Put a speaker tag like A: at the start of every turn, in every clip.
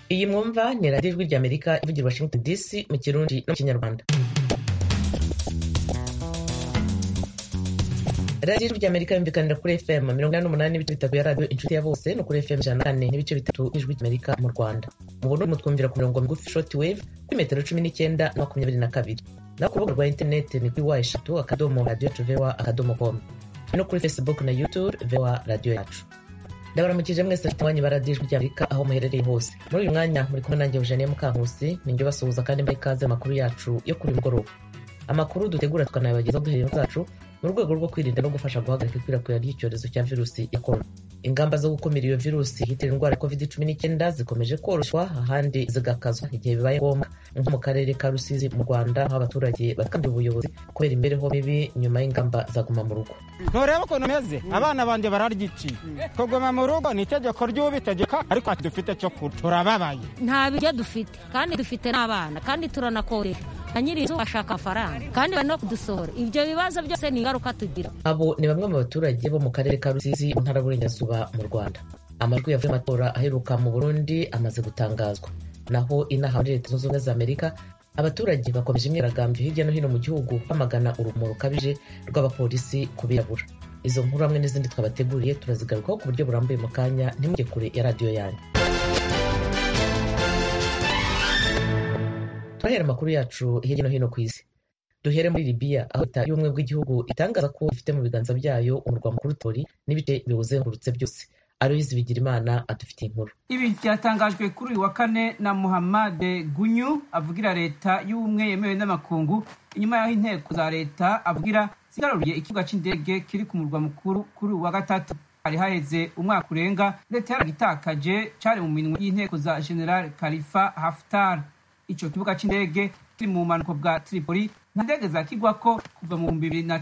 A: Iyi mwumva ni radiyo ijwi ry'Amerika ivugira Washington DC mu Kirundi no mu Kinyarwanda. radiyo ijwi ry'Amerika yumvikanira kuri FM 88.3 ya radiyo inshuti ya bose no kuri FM 104.3 ijwi ry'Amerika mu Rwanda. Mu Burundi mutwumvira ku mirongo migufi shortwave kuri metero 19 na 22. Na ku rubuga rwa internet ni kuri wa@radio@voa.com no kuri Facebook na YouTube VOA Radio Yacu. Ndabaramukije mwese twanye baradiyo ijwi ry'Amerika aho muherereye hose. Muri uyu mwanya muri kumwe nanjye Eugenie Mukankusi ninjye basuhuza kandi mbaye ikaze amakuru yacu yo kuri mugoroba. Amakuru dutegura tukanayabagezaho duhereye zacu mu rwego rwo kwirinda no gufasha guhagarika ikwirakwira ry'icyorezo cya virusi ya corona. Ingamba zo gukumira iyo virusi hitira indwara ya COVID-19 zikomeje koroshywa ahandi zigakazwa igihe bibaye ngombwa, nko mu karere ka Rusizi mu Rwanda aho abaturage bakambiye ubuyobozi kubera imibereho mibi nyuma y'ingamba za guma mu rugo.
B: Ntureba ukuntu meze, abana banje bararya iki? Kuguma mu rugo ni itegeko ry'ubitegeka, ariko dufite cyo kurya turababaye.
C: Nta bijya dufite kandi dufite n'abana kandi turanakoresha nyirizo bashaka amafaranga kandi bano kudusohora. Ibyo bibazo byose ni ingaruka tugira.
A: Abo ni bamwe mu baturage bo mu karere ka Rusizi mu ntara y'Uburengerazuba mu Rwanda. Amajwi yavuye mu matora aheruka mu Burundi amaze gutangazwa. Naho inaha muri Leta Zunze Ubumwe za Amerika abaturage bakomeje imyigaragambyo hirya no hino mu gihugu bamagana urugomo rukabije rw'abapolisi ku birabura. Izo nkuru hamwe n'izindi twabateguriye turazigarukaho ku buryo burambuye mu kanya, ntimujye kure ya radiyo yanyu. Turahera amakuru yacu hirya no hino ku isi. Duhere muri Libya aho Leta y'ubumwe bw'igihugu itangaza ko ifite mu biganza byayo umurwa mukuru Tripoli n'ibice biwuzengurutse byose. Aloyizi Bigirimana adufitiye inkuru.
D: Ibi byatangajwe kuri uyu wa kane na Muhammad Gunyu avugira Leta y'ubumwe yemewe n'amakungu inyuma y'aho inteko za leta avugira zigaruriye ikibuga c'indege kiri ku murwa mukuru kuri uyu wa gatatu. Hari haheze umwaka urenga leta yaragitakaje cari mu minwe y'inteko za General Khalifa Haftar. Ico kibuga c'indege kiri mu bumanuko bwa Tripoli nta ndege zakigwako kuva mu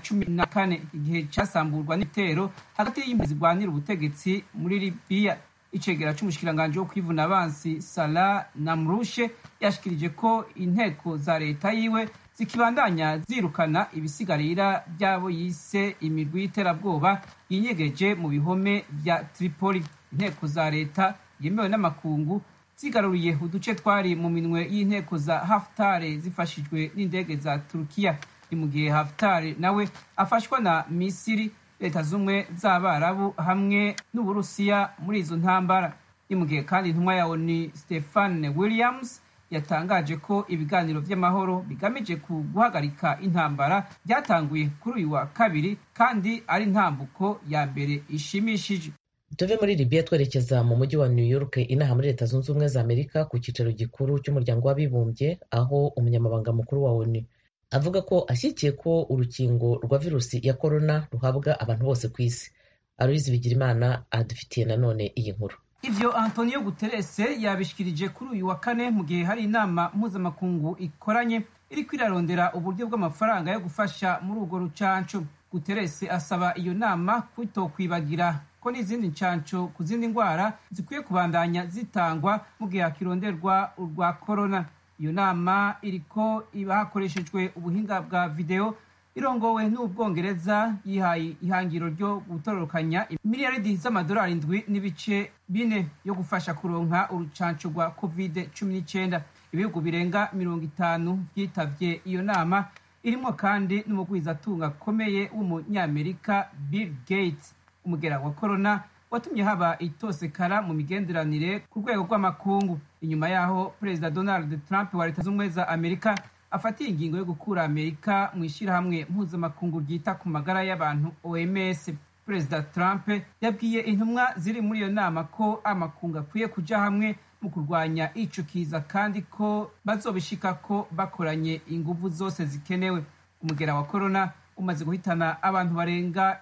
D: 2014 igihe casamburwa n'ibitero hagati y'impunzi zirwanira ubutegetsi muri Libya. Icegera c'umushikiranganje wo kwivuna abansi Salah Namrushe yashikirije ko inteko za leta yiwe zikibandanya zirukana ibisigarira byabo yise imigwi y'iterabwoba yinyegeje mu bihome vya Tripoli. Inteko za leta yemewe n'amakungu zigaruriye uduce twari mu minwe y'inteko za Haftar zifashijwe n'indege za Turkiya. Ni mu gihe Haftar nawe afashwa na Misiri, Leta z'Ubumwe z'Abarabu hamwe n'Uburusiya muri izo ntambara. Ni mu gihe kandi intumwa ya ONU Stephen Williams yatangaje ko ibiganiro by'amahoro bigamije guhagarika intambara byatanguye kuri uyu wa kabiri kandi ari intambuko ya mbere ishimishije.
A: Tuve muri Libya twerekeza mu mujyi wa New York inaha muri Leta Zunze Ubumwe za Amerika ku cyicaro gikuru cy'umuryango w'abibumbye aho umunyamabanga mukuru wa ONU avuga ko ashyigikiye ko urukingo rwa virusi ya corona ruhabwa abantu bose ku isi. Aloyizi Bigirimana adufitiye nanone iyi nkuru.
D: Ivyo Antonio Guterres yabishikirije kuri uyu wa kane mu gihe hari inama mpuzamakungu ikoranye iri kwirarondera uburyo bw'amafaranga yo gufasha muri urwo rucanco. Guterres asaba iyo nama kwitokwibagira ko n'izindi ncanco ku zindi ndwara zikwiye kubandanya zitangwa mu gihe hakironderwa urwa corona. Iyo nama iriko iba hakoreshejwe ubuhinga bwa video irongowe n'Ubwongereza yihaye ihangiro ryo gutororokanya miliyaridi z'amadolari 7.4 yo gufasha kuronka urucanco rwa COVID-19. Ibihugu birenga 50 vyitavye iyo nama irimo kandi n'umugwizatunga akomeye w'umunyamerika Bill Gates. Umugera wa corona watumye haba itosekara mu migenderanire ku rwego rw'amakungu inyuma yaho Perezida Donald Trump wa Leta z'Ubumwe za Amerika afatiye ingingo yo gukura Amerika mu ishirahamwe mpuzamakungu ryita ku magara y'abantu OMS. Perezida Trump yabwiye intumwa ziri muri iyo nama ko amakungu akwiye kuja hamwe mu kurwanya ico kiza kandi ko bazobishikako bakoranye inguvu zose zikenewe. Umugera wa corona umaze guhitana abantu barenga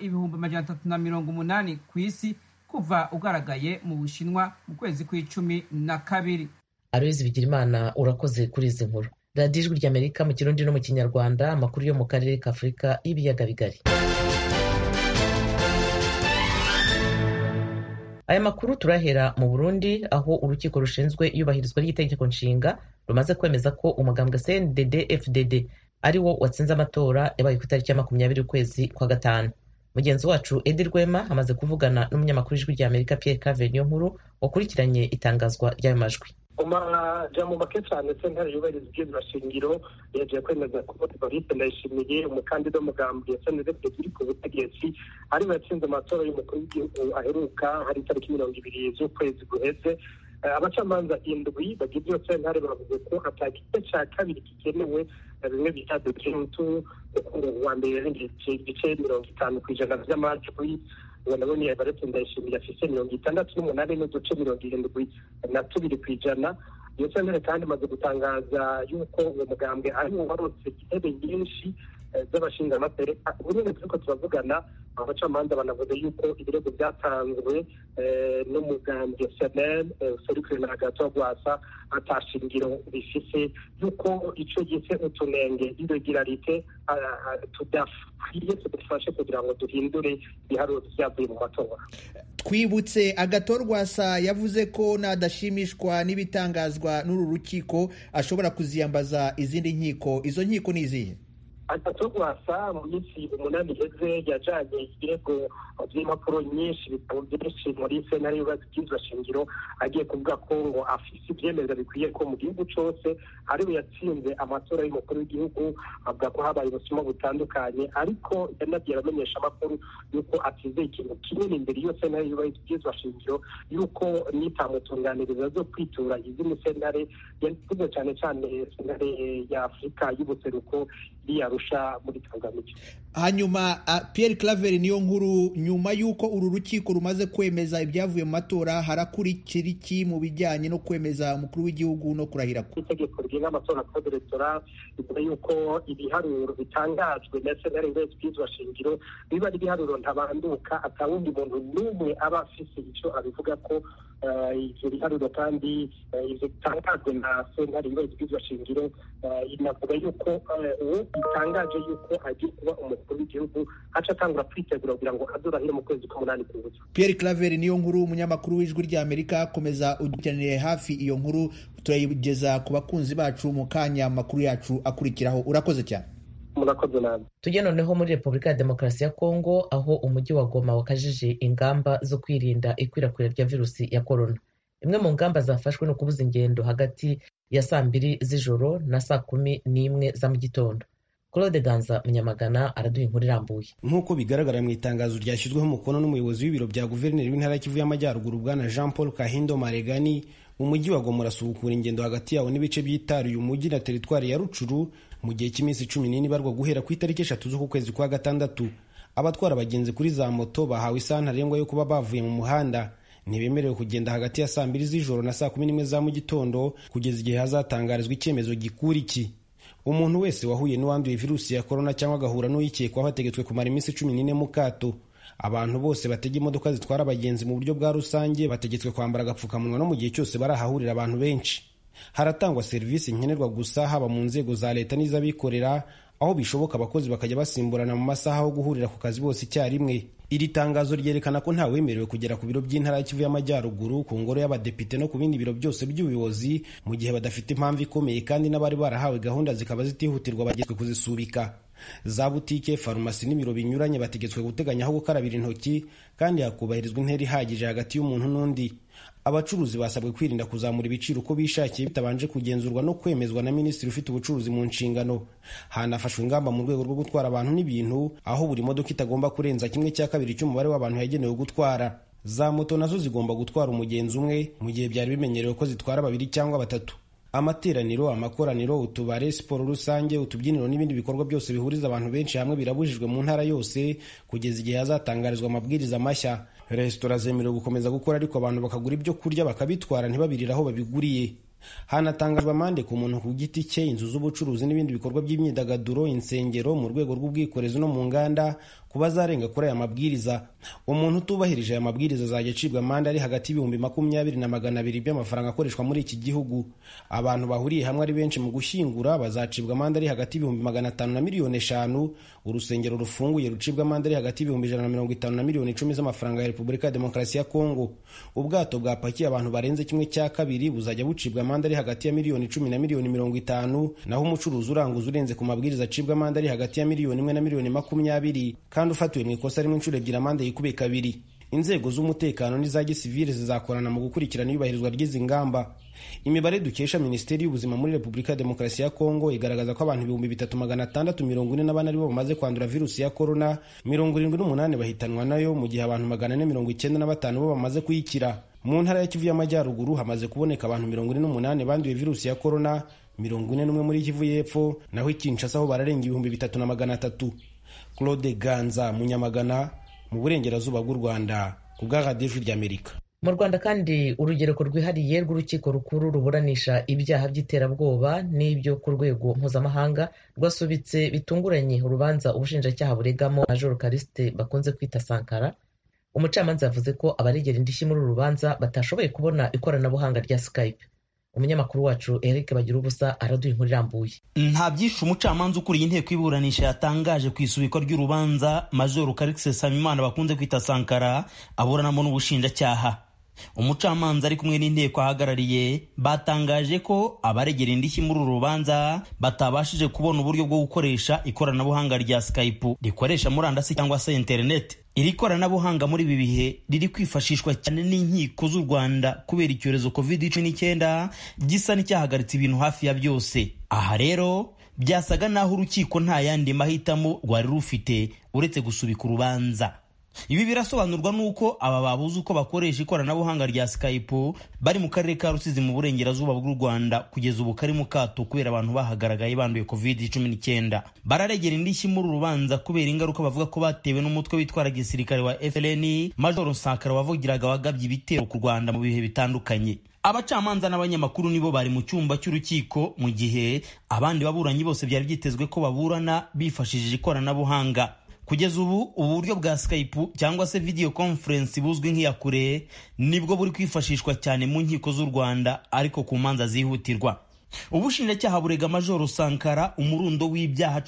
D: 380,000 ku isi kuva ugaragaye mu Bushinwa mu kwezi kwa12.
A: Aloyizi Bigirimana urakoze kuri izi nkuru. Radiyo ijwi ry'Amerika mu Kirundi no mu Kinyarwanda, amakuru yo mu karere ka Afurika y'ibiyaga bigari. Aya makuru turahera mu Burundi aho urukiko rushinzwe iyubahirizwa ry'itegeko nshinga rumaze kwemeza ko umugambwe CNDD-FDD ari wo watsinze amatora yabaye ku itariki ya 20 ukwezi kwa gatanu. Mugenzi wacu Edi Rwema amaze kuvugana n'umunyamakuru w'ijwi ry'Amerika Pierre Claver Niyonkuru wakurikiranye itangazwa ry'ayo majwi.
E: amajambo make cyane sentare yubahiriza ibwirizwa shingiro yagiye kwemeza ko Evariste Ndayishimiye umukandida w'umugambi SNDD uri ku butegetsi ari we yatsinze amatora y'umukuru w'igihugu aheruka hari itariki 20 z'ukwezi guheze. Abacamanza indwi bagize iyo sentare bavuze ko atagice cya kabiri gikenewe bimwe bita dekintu wa mbere igice 50% by'amajwi wanabonye Evariste Ndayishimiye afise 68 n'uduce 72%. Iyo sentare kandi imaze gutangaza yuko uwo mugambwe ari wo warose intebe nyinshi z'abashingamateka. Ubundi turiko turavugana abacamanza banavuze yuko ibirego byatanzwe n'umugambwe SNL Serukire na Gatogwasa atashingiro bifise yuko ico gise utunenge irregularité tudafwiye tudufashe kugira ngo duhindure ibiharuro vyavuye mu matora.
F: Twibutse Agatorwasa yavuze ko nadashimishwa n'ibitangazwa n'uru rukiko ashobora kuziyambaza izindi nkiko. Izo nkiko ni izihe? Agatorwasa
E: mu minsi 8 iheze yajanye ibirego by'impapuro nyinshi ibitabo byinshi muri sentare y'ubwirizwa shingiro agiye kuvuga ko ngo afise ivyemeza bikwiye ko mu gihugu cose ari we yatsinze amatora y'umukuru w'igihugu. Avuga ko habaye ubusuma butandukanye, ariko yanagiye amenyesha amakuru yuko atize ikintu kinini imbere iyo sentare y'ubwirizwa shingiro yuko nitamutunganiriza zo kwitura izindi sentare yavuze cyane cyane sentare ya Afurika y'ubuseruko Arusha muri Tanzania.
F: Hanyuma Pierre Claver niyo nkuru, nyuma yuko uru rukiko rumaze kwemeza ibyavuye mu matora harakurikira iki mu bijyanye no kwemeza umukuru w'igihugu no kurahira ko
E: itegeko rigenga amatora code electoral ivuga yuko ibiharuro bitangajwe na sentare y'ubwirizwa shingiro biba ari ibiharuro ntabanduka, atawundi muntu n'umwe aba afise icyo abivuga ko ivyo biharuro kandi ivyo bitangajwe na sentare y'ubwirizwa shingiro inavuga yuko uwo bitangaje yuko agiye kuba umukuru w'igihugu aca atangura kwitegura kugira ngo azorahire mu kwezi k'umunani kuza.
F: Pierre Claver niyo nkuru, umunyamakuru w'Ijwi ry'Amerika. Komeza udukeneye hafi iyo nkuru, turayigeza ku bakunzi bacu mu kanya makuru yacu akurikiraho. Urakoze cyane.
E: Murakoze nawe.
A: Tujye noneho muri Repubulika ya Demokarasi ya Kongo, aho umujyi wa Goma wakajije ingamba zo kwirinda ikwirakwira rya virusi ya corona. Imwe mu ngamba zafashwe no kubuza ingendo hagati ya 2 z'ijoro na 11 za mu gitondo. Claude Ganza Munyamagana araduha inkuru irambuye.
G: Nk'uko bigaragara mu itangazo ryashyizweho umukono n'umuyobozi w'ibiro bya guverineri w'intara Kivu y'Amajyaruguru bwana Jean Paul Kahindo Maregani, umujyi wa Goma urasubukura ingendo hagati yawo n'ibice by'itaruye umujyi na teritwari ya Rucuru mu gihe cy'iminsi 14 barwa guhera ku itariki 3 z'ukwezi kwa gatandatu. Abatwara abagenzi kuri za moto bahawe isaha ntarengwa yo kuba bavuye mu muhanda. Ntibemerewe kugenda hagati ya 2 z'ijoro na 11 za mu gitondo kugeza igihe hazatangarizwa icyemezo gikura iki. Umuntu wese wahuye n'uwanduye virusi ya corona cyangwa agahura n'uyikekwaho hategetswe kumara iminsi 14 mu kato. Abantu bose batega imodoka zitwara abagenzi mu buryo bwa rusange bategetswe kwambara agapfukamunwa no mu gihe cyose barahahurira abantu benshi. Haratangwa serivisi nkenerwa gusa, haba mu nzego za leta n'iz'abikorera, aho bishoboka abakozi bakajya basimburana mu masaha yo guhurira ku kazi bose icyarimwe. Iri tangazo ryerekana ko nta wemerewe kugera ku biro by'intara ya Kivu y'Amajyaruguru, ku ngoro y'abadepite no ku bindi biro byose by'ubuyobozi mu gihe badafite impamvu ikomeye, kandi n'abari barahawe gahunda zikaba zitihutirwa bagezwe kuzisubika. Za butike, farumasi n'ibiro binyuranye bategetswe guteganya aho gukarabira intoki, kandi hakubahirizwa intera ihagije hagati y'umuntu n'undi. Abacuruzi basabwe kwirinda kuzamura ibiciro uko bishakiye bitabanje kugenzurwa no kwemezwa na minisitiri ufite ubucuruzi mu nshingano. Hanafashwe ingamba mu rwego rwo gutwara abantu n'ibintu, aho buri modoka itagomba kurenza 1/2 cy'umubare w'abantu yagenewe gutwara. Za moto nazo zigomba gutwara umugenzi umwe mu gihe byari bimenyerewe ko zitwara 2 cyangwa 3. Amateraniro, amakoraniro, utubare, siporo rusange, utubyiniro n'ibindi bikorwa byose bihuriza abantu benshi hamwe birabujijwe mu ntara yose kugeza igihe hazatangarizwa amabwiriza mashya. Resitora zemerewe gukomeza gukora, ariko abantu bakagura ibyo kurya bakabitwara ntibabirire aho babiguriye. Hanatangajwe amande ku muntu ku giti cye, inzu z'ubucuruzi n'ibindi bikorwa by'imyidagaduro, insengero, mu rwego rw'ubwikorezi no mu nganda kuba zarenga kuri aya mabwiriza. Umuntu utubahirije aya mabwiriza azajya acibwa amande ari hagati y'ibihumbi 20 na 200 by'amafaranga akoreshwa muri iki gihugu. Abantu bahuriye hamwe ari benshi mu gushyingura bazacibwa amande ari hagati y'ibihumbi 500 na 1,000,000. Urusengero rufunguye rucibwa amande ari hagati y'ibihumbi 150 na 1,10,000 z'amafaranga ya Repubulika ya Demokarasi ya Kongo. Ubwato bwapakiye abantu barenze 1/2 buzajya bucibwa amande ari hagati ya 10,000,000 na 1,050,000, naho umucuruzi uranguza urenze ku mabwiriza acibwa amande ari hagati ya 1,000,000 na 1,020,000, kandi ufatiwe mu ikosa rimwe inshuro 2 amande yikube 2. inzego z'umutekano n'iza gisivile zizakorana mu gukurikirana iyubahirizwa ry'izi ngamba. Imibare dukesha Minisiteri y'Ubuzima muri Repubulika ya Demokarasi ya Kongo igaragaza ko abantu 3644 aribo bamaze kwandura virusi ya corona, 78 bahitanwa nayo, mu gihe abantu 495 bo bamaze kuyikira. Mu ntara ya Kivu y'Amajyaruguru hamaze kuboneka abantu 48 banduye virusi ya corona, 41 muri Kivu y'Epfo, naho Kinshasa ho bararenga 3300. Claude Ganza, Munyamagana, mu burengerazuba bw'u Rwanda, ku bwa Radio ry'Amerika.
A: Mu Rwanda kandi urugereko rwihariye rw'urukiko rukuru ruburanisha ibyaha by'iterabwoba n'ibyo ku rwego mpuzamahanga rwasubitse bitunguranye urubanza ubushinjacyaha buregamo Major Callixte bakunze kwita Sankara. Umucamanza yavuze ko abaregera indishyi muri uru rubanza batashoboye kubona ikoranabuhanga rya Skype. Umunyamakuru wacu Eric Bagirubusa araduha inkuru irambuye.
H: Nta byinshi umucamanza ukuriye inteko iburanisha yatangaje ku isubikwa ry'urubanza Major Callixte Nsabimana bakunze kwita Sankara aburanamo n'ubushinjacyaha. Umucamanza ari kumwe n'inteko ahagarariye batangaje ko abaregera indishyi muri uru rubanza batabashije kubona uburyo bwo gukoresha ikoranabuhanga rya Skype rikoresha murandasi cyangwa se internet. Iri koranabuhanga muri ibi bihe riri kwifashishwa cyane n'inkiko z'u Rwanda kubera icyorezo COVID-19 gisa n'icyahagaritse ibintu hafi ya byose. Aha rero byasaga naho urukiko nta yandi mahitamo rwari rufite uretse gusubika urubanza. Ibi birasobanurwa nuko aba babuze uko bakoresha ikoranabuhanga rya Skype bari mu karere ka Rusizi mu burengerazuba bw'u Rwanda kugeza ubu kari mu kato kubera abantu bahagaragaye banduye COVID-19. Bararegera indishyi muri urubanza kubera ingaruka bavuga ko batewe n'umutwe witwara gisirikare wa FLN Major Sankara wavugiraga wagabye ibitero ku Rwanda mu bihe bitandukanye. Abacamanza n'abanyamakuru nibo bari mu cyumba cy'urukiko mu gihe abandi baburanyi bose byari byitezwe ko baburana bifashishije ikoranabuhanga. Kugeza ubu uburyo bwa Skype cyangwa se video conference buzwi nk'iyakure nibwo buri kwifashishwa cyane mu nkiko z'u Rwanda ariko ku manza zihutirwa. Ubushinjacyaha burega Major Sankara umurundo w'ibyaha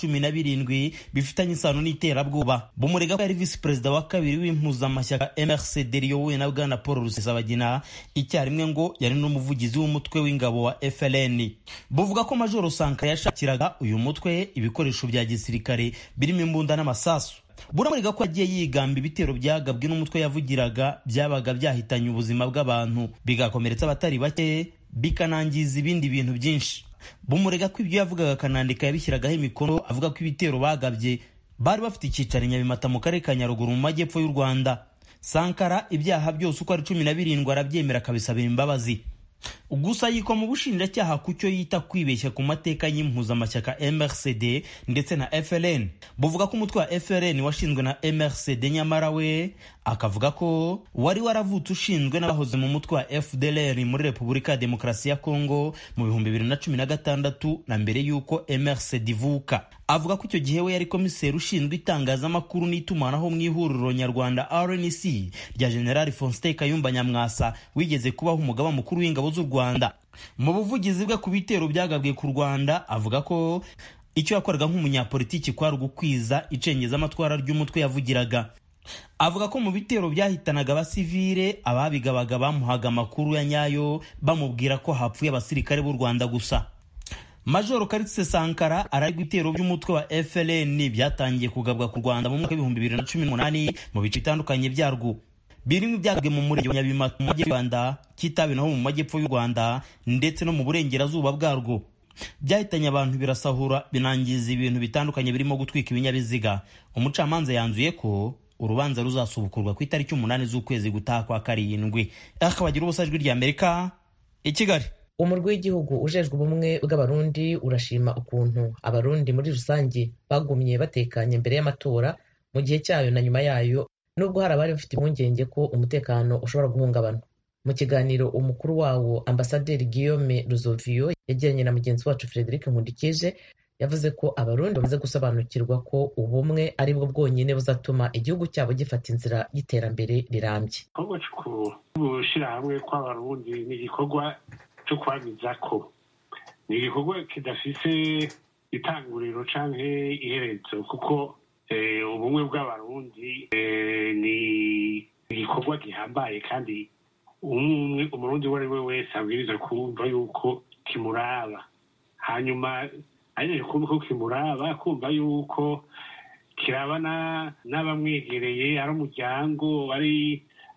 H: 17 bifitanye isano n'iterabwoba. Bumurega ko yari vice perezida wa kabiri w'impuzamashyaka MRCD riyobowe na Bwana Paul Rusesabagina, icyarimwe ngo yari n'umuvugizi w'umutwe w'ingabo wa FLN. Buvuga ko Major Sankara yashakiraga uyu mutwe ibikoresho bya gisirikare birimo imbunda n'amasasu. Buramurega ko agiye yigamba ibitero byagabwe n'umutwe yavugiraga byabaga byahitanye ubuzima bw'abantu bigakomeretsa abatari bake bikanangiza ibindi bintu byinshi. Bumurega ko ibyo yavugaga kanandika yabishyiragaho imikono avuga ko ibitero bagabye bari bafite icyicaro Nyabimata mu karere ka Nyaruguru mu majyepfo y'u Rwanda. Sankara ibyaha byose uko ari 17 arabyemera akabisabira imbabazi. Gusa yiko mu bushinjacyaha kucyo yita kwibeshya ku mateka y'impuzamashyaka MRCD ndetse na FLN. Buvuga ko umutwe wa FLN washinzwe na MRCD nyamara we akavuga ko wari waravutse ushinzwe n'abahoze mu mutwe wa FDLR muri Repubulika ya Demokarasi ya Kongo mu 2016 na mbere y'uko MRCD ivuka. Avuga ko icyo gihe we yari komiseri ushinzwe itangazamakuru n'itumanaho mu ihuriro nyarwanda RNC rya General Faustin Kayumba Nyamwasa wigeze kubaho umugaba mukuru w'ingabo z'u Rwanda. Mu buvugizi bwe ku bitero byagabwe ku Rwanda avuga ko icyo yakoraga nk'umunyapolitiki kwari gukwiza icengeza amatwara ry'umutwe yavugiraga. Avuga ko mu bitero byahitanaga abasivile ababigabaga bamuhaga amakuru ya nyayo bamubwira ko hapfuye abasirikare b'u Rwanda gusa. Major Callixte Sankara ararega ibitero by'umutwe wa FLN byatangiye kugabwa ku Rwanda mu mwaka wa 2018 mu bice bitandukanye byarwo. Birimo byagabwe mu murenge wa Nyabimata mu majyepfo y'u Rwanda, Kitabi naho mu majyepfo y'u Rwanda ndetse no mu burengerazuba bwarwo. Byahitanye abantu birasahura binangiza ibintu bitandukanye birimo gutwika ibinyabiziga. Umucamanza yanzuye ko urubanza ruzasubukurwa ku itariki 8 z'ukwezi gutaha kwa karindwi. Akabagira ubusajwi ry'Amerika i Kigali.
A: Umurwi w'igihugu ujejwe ubumwe bw'abarundi urashima ukuntu abarundi muri rusange bagumye batekanye mbere y'amatora mu gihe cyayo na nyuma yayo, nubwo hari abari bafite impungenge ko umutekano ushobora guhungabana. Mu kiganiro umukuru wawo Ambasaderi Guillaume Ruzovio yagiranye na mugenzi wacu Frederic Nkundikije, yavuze ko abarundi bamaze gusobanukirwa ko ubumwe ari bwo bwonyine buzatuma igihugu cyabo gifata inzira y'iterambere rirambye.
I: Ahubwo gushyira hamwe kw'abarundi ni igikorwa cyo kwamiza ko ni igikorwa kidafise itanguriro canke iherezo, kuko ubumwe bw'abarundi ni igikorwa gihambaye kandi umurundi uwo ari we wese abwiriza kumva yuko kimuraba. Hanyuma ahejeje kumva ko kimuraba, kumva yuko kirabana n'abamwegereye, ari umuryango, ari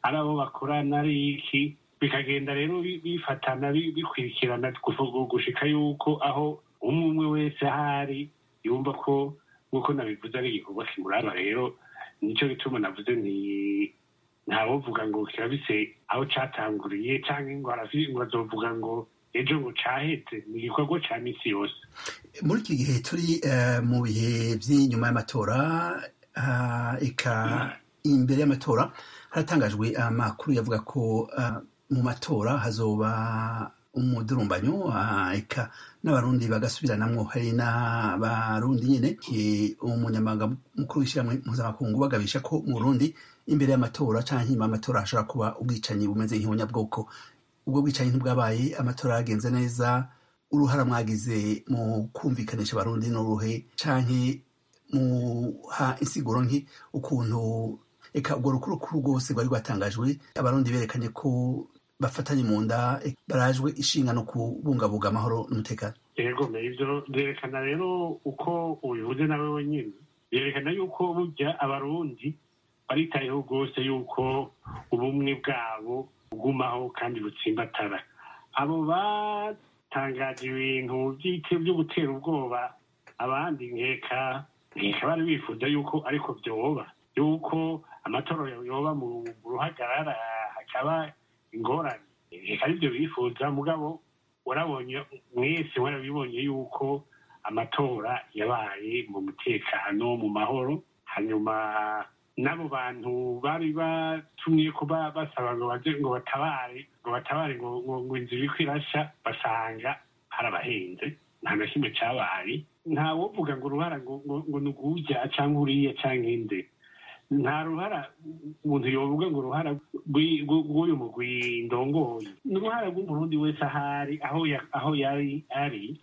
I: ari abo bakorana ari iki, bikagenda rero bifatana bikurikirana gushika yuko aho umwe wese ahari yumva ko nk'uko nabivuze ari igikorwa kimuraba. rero nicyo gituma navuze ntawovuga ngo kirabise aho catanguriye canke ngo azovuga ngo ejo ngo caheze. ni igikorwa ca misi yose.
J: muri iki gihe turi mu bihe vy'inyuma y'amatora, eka imbere y'amatora haratangajwe amakuru yavuga ko mu matora hazoba umudurumbanyo, eka n'abarundi bagasubiranamwo. hari n'abarundi nyene umunyamabanga mukuru w'ishyirahamwe mpuzamakungu bagabisha ko mu Burundi imbere y'amatora canke inyuma y'amatora hashobora kuba ubwicanyi bumeze nk'ubunyabwoko. ubwo bwicanyi ntibwabaye, amatora yagenze neza. uruhara mwagize mu kumvikanisha abarundi n'uruhe, canke muha insiguro nki ukuntu eka urwo rukurukuru rwose rwari rwatangajwe abarundi berekanye ko bafatanye mu nda, barajwe ishinga no kubungabunga amahoro n'umutekano?
I: yego ivyo vyerekana rero uko ubivuze nawe wenyine, vyerekana yuko burya abarundi baritayeho rwose yuko ubumwe bwabo bugumaho kandi butsimbatara. abo batangaje ibintu vyo gutera ubwoba abandi nkeka bari bifuza yuko ariko vyoba, yuko amatora yoba mu ruhagarara hakaba ingorane, reka arivyo bifuza. mugabo warabonye mwese warabibonye yuko amatora yabaye mu mutekano mu mahoro. hanyuma n'abo bantu bari batumye ko basaba ngo baje ngo batabare ngo inzu iriko irasha, basanga harabahenze, nta na kimwe cabaye. ntawovuga ngo uruhara ngo nugurya canke uriya canke inde. nta ruhara umuntu yovuga ngo uruhara rw'uyu mugwi ndongoye. ni uruhara rw'umurundi wese ahari aho yari ari,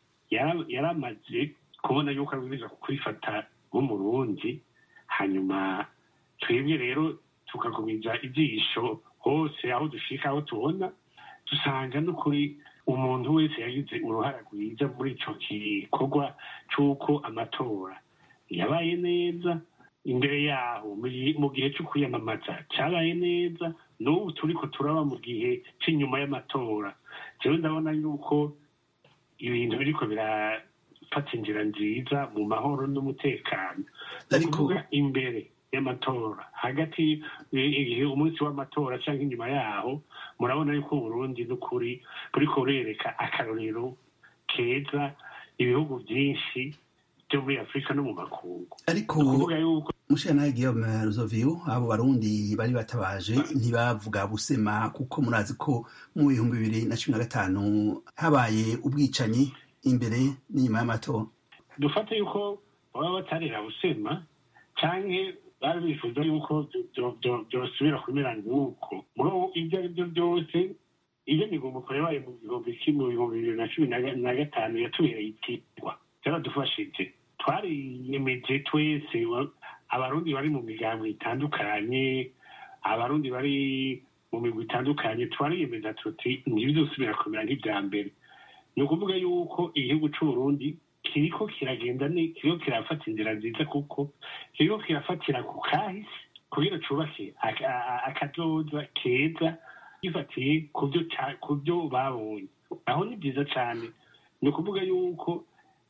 I: yaramaze kubona yuko abwirizwa kwifata nk'umurundi. hanyuma twebwe rero tukagumiza ijisho hose aho dushika, aho tubona dusanga n'ukuri umuntu wese yagize uruhara rwiza muri ico gikorwa c'uko amatora yabaye neza. imbere yaho mu gihe cyo kwiyamamaza cabaye neza, n'ubu turiko turaba mu gihe c'inyuma y'amatora. jewe ndabona yuko ibintu biriko birafata inzira nziza mu mahoro n'umutekano. kuvuga imbere y'amatora, hagati igihe umunsi w'amatora canke inyuma yaho, murabona yuko Burundi n'ukuri buriko burereka akarorero keza ibihugu vyinshi byo muri Afrika no mu makungu.
J: ariko mushana Guillaume Ruzovio, abo barundi bari batabaje ntibavuga busema, kuko murazi ko mu 2015 habaye ubwicanyi imbere n'inyuma y'amatora.
I: dufate yuko baba batarera busema canke bari bifuza yuko byosubira kumera nk'uko. muri ibyo ari byo byose, iyo migomboko yabaye mu 2015 yatubereye itigwa, yaradufashije. twariyemeje twese, abarundi bari mu migambo itandukanye, abarundi bari mu migwi itandukanye, twariyemeza tuti ntibizosubira kumera nk'ibya mbere. ni ukuvuga yuko igihugu c'Uburundi kiriko kiragenda kiriko kirafata inzira nziza, kuko kiriko kirafatira ku kahise kugira cubake akazoza keza gifatiye ku byo babonye. aho ni byiza cane. ni ukuvuga yuko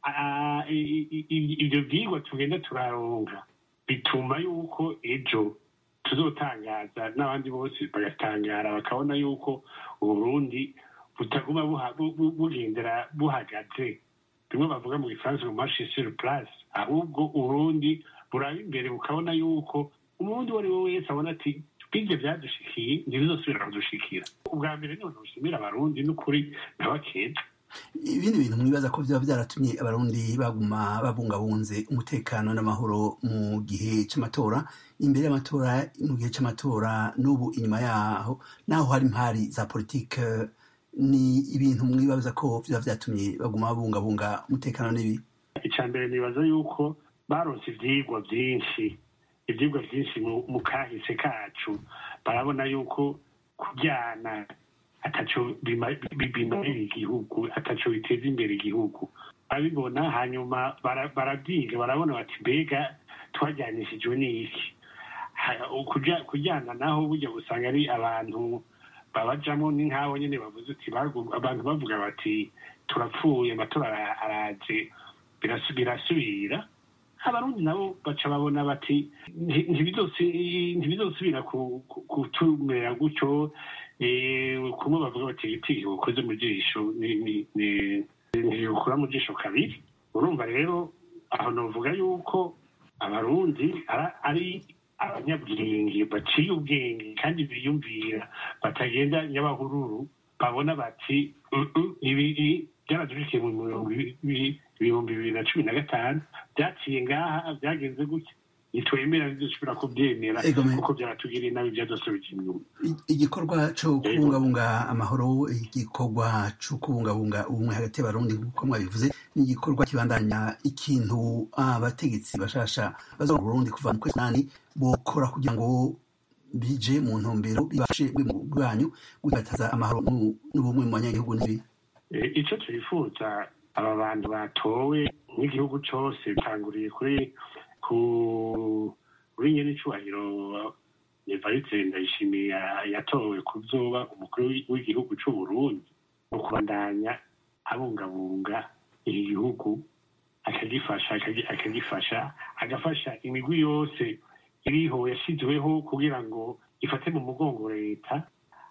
I: ibyo vyigwa tugenda turaronka bituma yuko ejo tuzotangaza n'abandi bose bagatangara, bakabona yuko Uburundi butaguma bugendera buhagaze, bimwe bavuga mu gifaransa ngo marche sur place, ahubwo Uburundi buraba imbere bukabona yuko umurundi uwo ari we wese abona ati bw'ivyo vyadushikiye ntibizosubira kudushikira. ubwa mbere none ushimira abarundi n'ukuri nabakeza.
J: ibindi bintu mwibaza ko vyaba vyaratumye abarundi baguma babungabunze umutekano n'amahoro mu gihe c'amatora, imbere y'amatora, mu gihe c'amatora, n'ubu inyuma yaho, naho hari impari za politike, ni ibintu mwibaza ko vyaba vyatumye baguma babungabunga umutekano n'ibi?
I: ica mbere nibaza yuko baronse ivyigwa vyinshi mu kahise kacu, barabona yuko kuryana ataco bimarira igihugu, ataco biteza imbere igihugu. barabibona, hanyuma baravyiga, barabona bati mbega twajyanishijwe n'iki. kujyana naho burya usanga ari abantu babajamo ni nk'abo nyine bavuze uti abantu bavuga bati turapfuye amatora araje birasubira abarundi nabo baca babona bati ntibizosubira kutumera gutyo kumwe bavuga bati igiti ukoze mu jisho ntibikura mu jisho kabiri. Urumva rero aho novuga yuko abarundi ari abanyabwenge baciye ubwenge kandi biyumvira batagenda nyabahururu babona bati ibi byaradukiye mu 2015 byaciye ngaha byagenze gutya nitwemera ntidusubira kubyemera kuko byaratugiriye nabi byadusubije inyuma.
J: Igikorwa cyo kubungabunga amahoro, igikorwa cyo kubungabunga ubumwe hagati y'abarundi nk'uko mwabivuze, ni igikorwa kibandanya ikintu abategetsi bashasha baza mu Burundi kuva mu kwezi nani bokora kugira ngo bije mu ntumbero bibashe bwanyu gutataza amahoro n'ubumwe mu banyagihugu n'ibi.
I: Icyo twifuza aba bantu batowe n'igihugu cyose bitanguriye kuri nyene icubahiro Evariste Ndayishimiye yatowe kuzoba umukuru w'igihugu c'u Burundi no kubandanya abungabunga iki gihugu agafasha imigwi yose iriho yashizweho kugira ngo ifate mu mugongo leta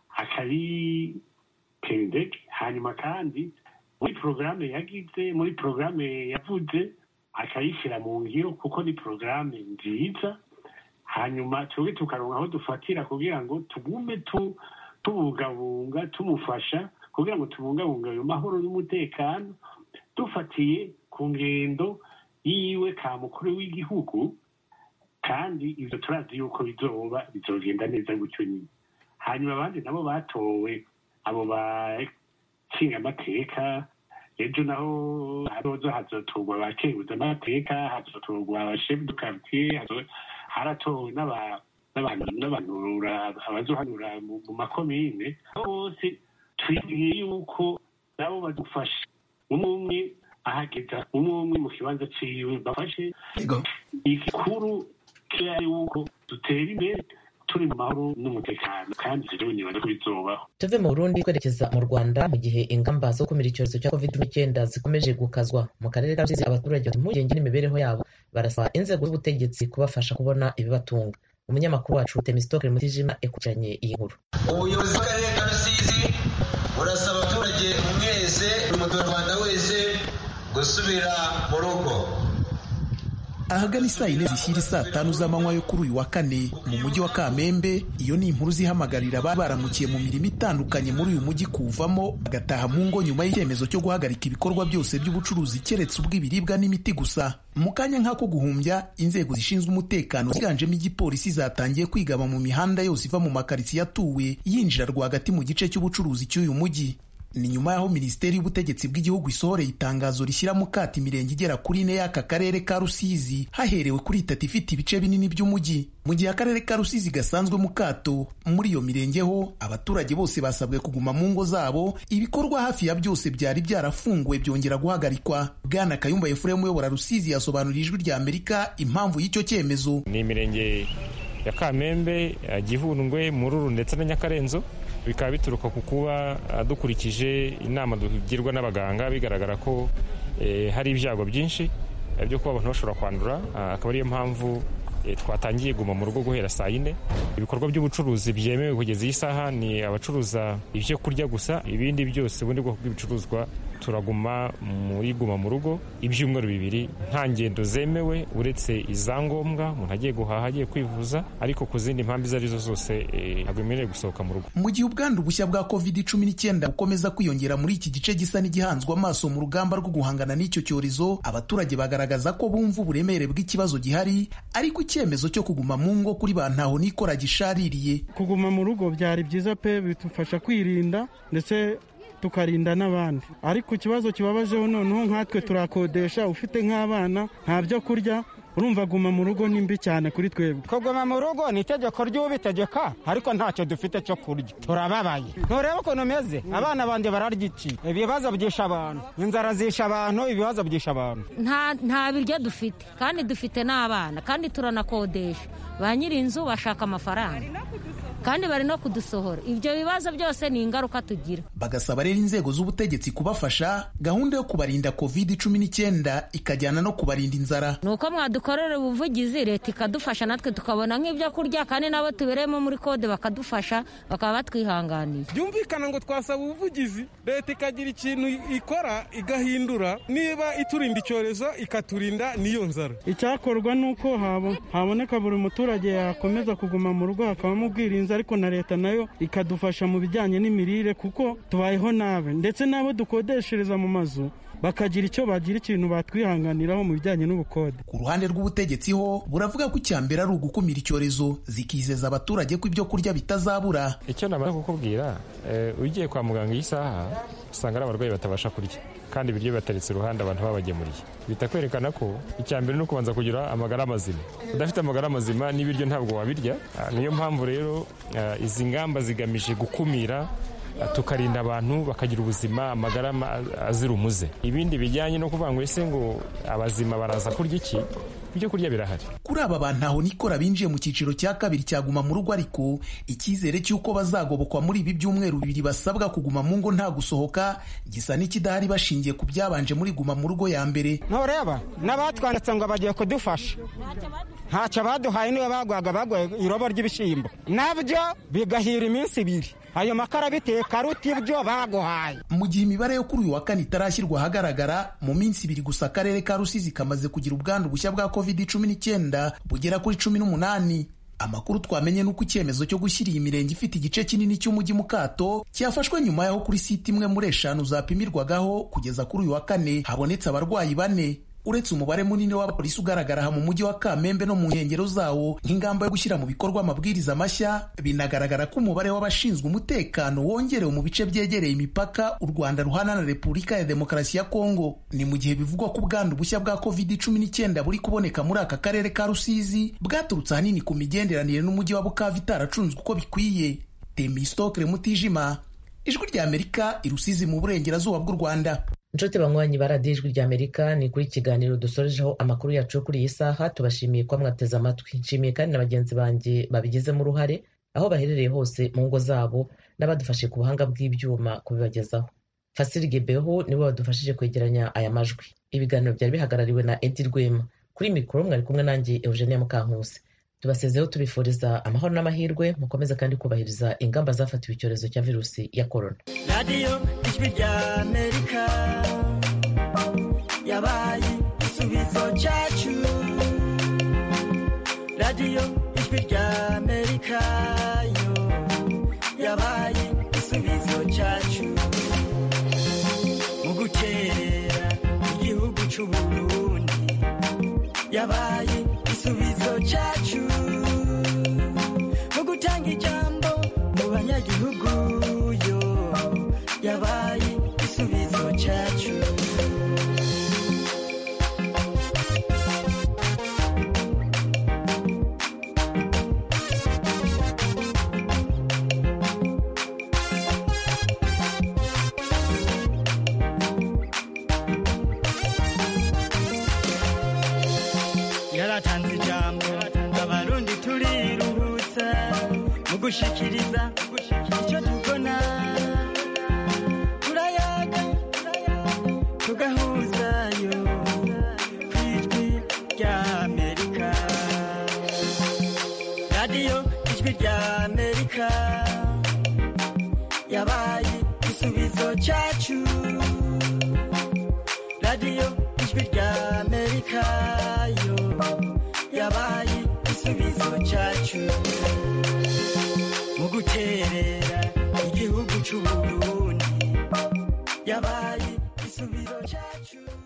I: akayitendeka. Hanyuma kandi muri porogaramu yagize muri porogaramu yavuze akayishyira mu ngiro kuko ni porogaramu nziza. Hanyuma twebwe tukaronka aho dufatira kugira ngo tugume tubungabunga tumufasha kugira ngo tubungabunga ayo mahoro n'umutekano dufatiye ku ngendo yiwe ka mukuru w'igihugu, kandi ivyo turazi yuko bizogenda neza gutyo nyine. Hanyuma abandi nabo batowe abo bakinga amateka, ejo naho hazotorwa abakenguza amateka, hazotorwa abashefu du quartier, haratowe n'abantu abazohanura mu makomine. Bose twibwiye yuko nabo badufasha umwe ahageza umwe mu kibanza ciwe bafashe igikuru kiri yuko dutera imbere turi mu mahoro n'umutekano, kandi rero nibaza ko bizobaho.
A: Tuve mu Burundi twerekeza mu Rwanda mu gihe ingamba zo kumira icyorezo cya COVID-19 zikomeje gukazwa mu karere ka Rusizi. Abaturage bafite impungenge n'imibereho yabo, barasaba inzego z'ubutegetsi kubafasha kubona ibibatunga. Umunyamakuru wacu Temistokle Mutijima yakurikiranye iyi nkuru.
K: Ubuyobozi bw'akarere ka Rusizi burasaba abaturage mwese n'umuturarwanda wese gusubira mu rugo.
L: Ahagana saa 4 zishyira saa 5 z'amanywa yo kuri uyu wa kane mu mujyi wa Kamembe, iyo ni inkuru zihamagarira baramukiye mu mirimo itandukanye muri uyu mujyi kuvamo bagataha mu ngo nyuma y'icyemezo cyo guhagarika ibikorwa byose by'ubucuruzi keretse ubw'ibiribwa n'imiti gusa. Mu kanya nk'ako guhumbya, inzego zishinzwe umutekano ziganjemo igipolisi zatangiye kwigaba mu mihanda yose iva mu makaritsiye atuwe yinjira rwagati mu gice cy'ubucuruzi cy'uyu mujyi. Ni nyuma y'aho Minisiteri y'Ubutegetsi bw'Igihugu isohoreye itangazo rishyira mu kato imirenge igera kuri 4 y'aka karere ka Rusizi, haherewe kuri 3 ifite ibice binini by'umujyi. Mu gihe akarere ka Rusizi gasanzwe mu kato, muri iyo mirenge ho abaturage bose basabwe kuguma mu ngo zabo, ibikorwa hafi ya byose byari byarafunguwe byongera guhagarikwa. Bwana Kayumba Ephraim uyobora Rusizi yasobanurira Ijwi rya Amerika impamvu y'icyo cyemezo.
M: Ni imirenge ya Kamembe, Gihundwe, Mururu ndetse na Nyakarenzo. Bikaba bituruka ku kuba dukurikije inama dugirwa n'abaganga bigaragara ko hari ibyago byinshi byo kuba abantu bashobora kwandura, akaba ariyo mpamvu twatangiye guma mu rugo guhera saa 4. Ibikorwa by'ubucuruzi byemewe kugeza iyi saha ni abacuruza ibyo kurya gusa, ibindi byose ubundi bwoko bw'ibicuruzwa turaguma mu rugo ibyumweru 2 nta ngendo zemewe uretse izangombwa umuntu agiye guhaha, agiye kwivuza, ariko ku zindi mpamvu izo arizo zose ntabwo yemerewe gusohoka mu rugo. Mu
L: gihe ubwandu bushya bwa COVID-19 bukomeza kwiyongera muri iki gice gisa n'igihanzwe amaso mu rugamba rwo guhangana n'icyo cyorezo, abaturage bagaragaza ko bumva uburemere bw'ikibazo gihari, ariko icyemezo cyo kuguma mu ngo kuri ba ntaho nikora gishaririye.
B: Kuguma mu rugo byari byiza pe, bitufasha kwirinda ndetse tukarinda n'abandi, ariko ikibazo kibabajeho noneho nkatwe turakodesha, ufite nk'abana nta byo kurya, urumva guma mu rugo ni mbi cyane kuri twebwe. Kuguma mu rugo ni itegeko ry'ubitegeka, ariko ntacyo dufite cyo kurya, turababaye. Ntureba ukuntu meze, abana banje bararya iki? Ibibazo byisha abantu, inzara zisha abantu, ibibazo byisha abantu.
C: Nta biryo dufite, kandi dufite n'abana, kandi turanakodesha. Ba nyiri inzu bashaka amafaranga, kandi bari no kudusohora. Ibyo bibazo byose ni ingaruka tugira.
L: Bagasaba rero inzego z'ubutegetsi kubafasha, gahunda yo kubarinda COVID-19 ikajyana no kubarinda inzara.
C: Nuko mwadukorera ubuvugizi, leta ikadufasha, natwe tukabona nk'ibyo kurya, kandi nabo tubereyemo muri kode bakadufasha, bakaba batwihanganiye.
N: Byumvikana ngo twasaba ubuvugizi, leta ikagira ikintu ikora igahindura, niba iturinda icyorezo ikaturinda n'iyo nzara.
B: Icyakorwa nuko haboneka buri muturage yakomeza kuguma mu rugo, hakabamo ubwirinzi, ariko na leta nayo ikadufasha mu bijyanye n'imirire, kuko tubayeho nabe, ndetse n'abo dukodeshereza mu mazu bakagira icyo bagira ikintu batwihanganiraho mu bijyanye n'ubukode.
L: Ku ruhande rw'ubutegetsi ho buravuga ko icyambere ari ugukumira icyorezo, zikizeza abaturage ko ibyo kurya bitazabura.
M: Icyo nabara kukubwira, ugiye kwa muganga iyi saha usanga ari abarwayi batabasha kurya, kandi ibiryo bateretse iruhande abantu babagemuriye. Bita kwerekana ko icyambere ni ukubanza kugira amagara mazima. Udafite amagara mazima n'ibiryo ntabwo wabirya. Niyo mpamvu rero izi ngamba zigamije gukumira, tukarinda abantu bakagira ubuzima, amagara azira umuze. Ibindi bijyanye no kuvuga ngo ese ngo abazima baraza kurya iki, ibyo kurya birahari.
L: Kuri aba bantu aho nikora binjiye mu cyiciro cya kabiri cyaguma mu rugo, ariko icyizere cy'uko bazagobokwa muri ibi byumweru bibiri basabwa kuguma mu ngo nta gusohoka gisa n'ikidahari, bashingiye ku byabanje muri guma mu rugo ya mbere.
B: Ntureba n'abatwanditse ngo bagiye kudufasha, ntacyo baduhaye, niwe bagwaye irobo ry'ibishyimbo, nabyo bigahira iminsi ibiri. Ayo makara biteka ruti ibyo baguhaye.
L: Mu gihe imibare yo kuri uyu wa kane itarashyirwa ahagaragara, mu minsi ibiri gusa akarere ka Rusizi kamaze kugira ubwandu bushya bwa COVID-19 bugera kuri 18. Amakuru twamenye nuko icyemezo cyo gushyira iyi mirenge ifite igice kinini cy'umujyi mu kato cyafashwe nyuma yaho kuri site imwe muri 5 zapimirwagaho kugeza kuri uyu wa kane habonetse abarwayi 4. Uretse umubare munini w'abapolisi ugaragara aha mu mujyi wa Kamembe no mu nkengero zawo nk'ingamba yo gushyira mu bikorwa amabwiriza mashya, binagaragara ko umubare w'abashinzwe umutekano wongerewe mu bice byegereye imipaka u Rwanda ruhana na Repubulika ya Demokarasi ya Kongo. Ni mu gihe bivugwa ko ubwandu bushya bwa COVID-19 buri kuboneka muri aka karere ka Rusizi bwaturutse ahanini ku migenderanire n'umujyi wa Bukavu itaracunzwe uko bikwiye. Temistokre Mutijima, Ijwi rya Amerika, i Rusizi mu burengerazuba bw'u Rwanda.
A: Inshuti banywanyi ba radiyo Ijwi rya Amerika, ni kuri ikiganiro dusorejeho amakuru yacu yo kuri iyi saha. Tubashimiye ko mwateze amatwi. Nshimiye kandi na bagenzi banjye babigizemo uruhare aho baherereye hose mu ngo zabo, n'abadufashe ku buhanga bw'ibyuma kubibagezaho. Fasiri Gebeho niwe wadufashije kwegeranya aya majwi. Ibiganiro byari bihagarariwe na Edi Rwema. Kuri mikoro mwari kumwe nanjye Eugenie Mukankusi. Tubasezeho tubifuriza amahoro n'amahirwe, mukomeze kandi kubahiriza ingamba zafatiwe icyorezo cya virusi ya korona.
O: Radio Ijwi rya Amerika yabaye igisubizo cyacu. Radio Ijwi rya Amerika yo yabaye igisubizo cyacu mu gutera igihugu cy'u Burundi, yabaye igisubizo cyacu mu gutanga ijambo mu banyagihugu yo yabaye igisubizo cyacu. Yaratanze ijambo abarundi turiruhutsa mu gushikiriza icyo tubona, turayaga tugahuzayo ku Ijwi rya Amerika. Radio Ijwi rya Amerika yabaye igisubizo cyacu. Radio Ijwi rya Amerika yo yabaye igisubizo cyacu mu guterera igihugu cy'u Burundi, yabaye igisubizo cyacu.